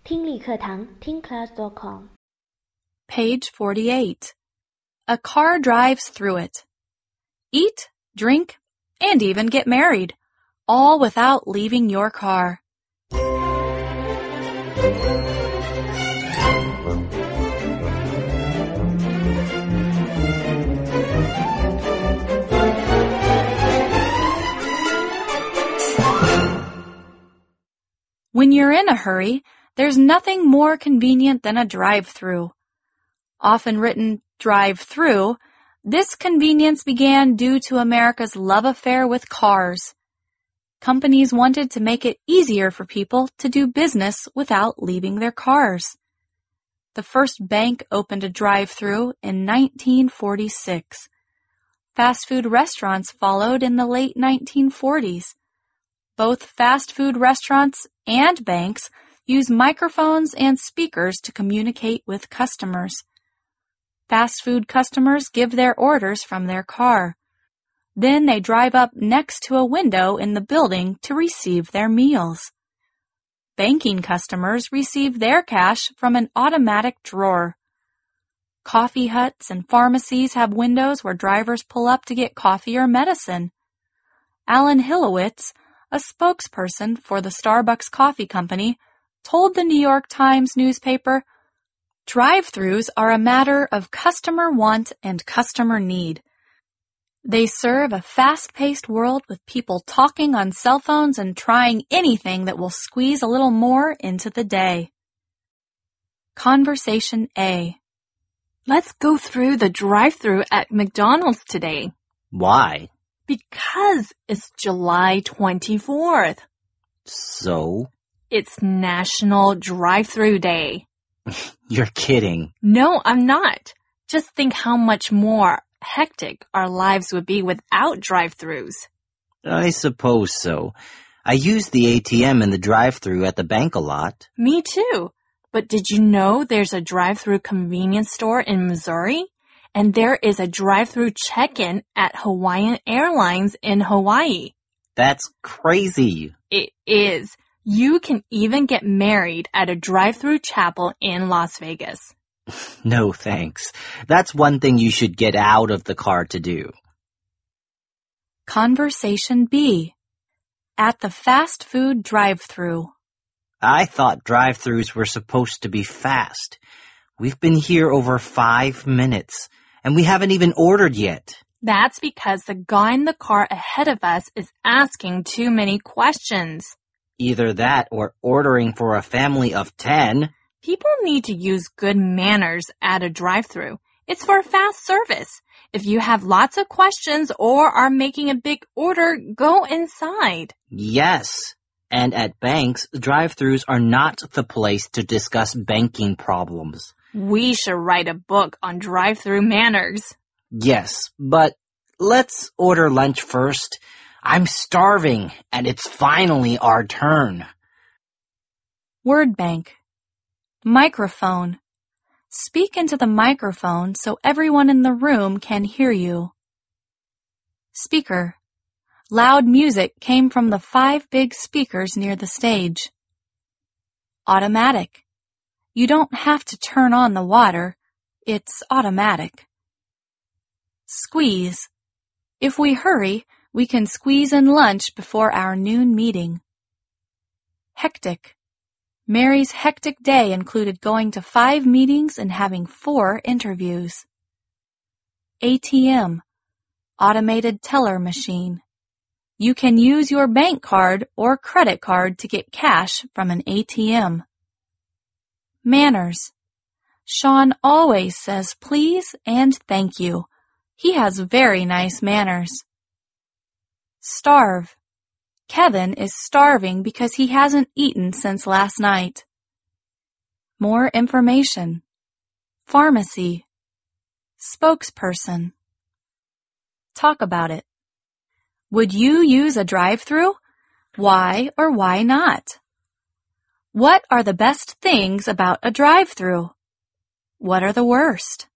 听力课堂听class.com Page 48. A car drives through it. Eat, drink, and even get married, all without leaving your car. When you're in a hurry, there's nothing more convenient than a drive-through. Often written drive-through, this convenience began due to America's love affair with cars. Companies wanted to make it easier for people to do business without leaving their cars. The first bank opened a drive-through in 1946. Fast food restaurants followed in the late 1940s. Both fast food restaurants and banks use microphones and speakers to communicate with customers. Fast food customers give their orders from their car. Then they drive up next to a window in the building to receive their meals. Banking customers receive their cash from an automatic drawer. Coffee huts and pharmacies have windows where drivers pull up to get coffee or medicine. Alan Hilowitz, a spokesperson for the Starbucks Coffee Company, told the New York Times newspaper, "Drive-thrus are a matter of customer want and customer need. They serve a fast-paced world with people talking on cell phones and trying anything that will squeeze a little more into the day." Conversation A. Let's go through the drive-thru at McDonald's today. Why? Because it's July 24th. So? It's National Drive-Thru Day. You're kidding. No, I'm not. Just think how much more hectic our lives would be without drive-thrus. I suppose so. I use the ATM in the drive-thru at the bank a lot. Me too. But did you know there's a drive-thru convenience store in Missouri? And there is a drive-thru check-in at Hawaiian Airlines in Hawaii. That's crazy. It is. You can even get married at a drive-thru chapel in Las Vegas. No, thanks. That's one thing you should get out of the car to do. Conversation B. At the fast food drive-thru. I thought drive-thrus were supposed to be fast. We've been here over 5 minutes, and we haven't even ordered yet. That's because the guy in the car ahead of us is asking too many questions. Either that or ordering for a family of 10. People need to use good manners at a drive-thru. It's for fast service. If you have lots of questions or are making a big order, go inside. Yes. And at banks, drive-thrus are not the place to discuss banking problems. We should write a book on drive-thru manners. Yes, but let's order lunch first. I'm starving, and it's finally our turn. Word bank. Microphone. Speak into the microphone so everyone in the room can hear you. Speaker. Loud music came from the 5 big speakers near the stage. Automatic. You don't have to turn on the water. It's automatic. Squeeze. If we hurry, we can squeeze in lunch before our noon meeting. Hectic. Mary's hectic day included going to 5 meetings and having 4 interviews. ATM. Automated teller machine. You can use your bank card or credit card to get cash from an ATM. Manners. Sean always says please and thank you. He has very nice manners. Starve. Kevin is starving because he hasn't eaten since last night. More information. Pharmacy. Spokesperson. Talk about it. Would you use a drive-thru? Why or why not? What are the best things about a drive-thru? What are the worst?